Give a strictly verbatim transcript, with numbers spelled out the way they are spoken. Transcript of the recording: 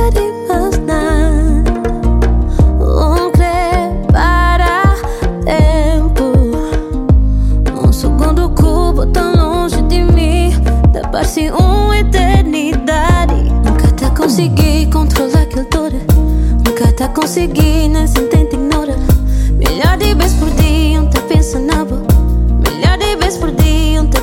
de imaginar um para tempo, um segundo cubo tão longe de mim, parece uma eternidade. Nunca te consegui controlar aquela dor, nunca te consegui, nem se tenta ignorar. Milhar de vezes por dia, um te pensa na boa, milhar de vezes por dia, um te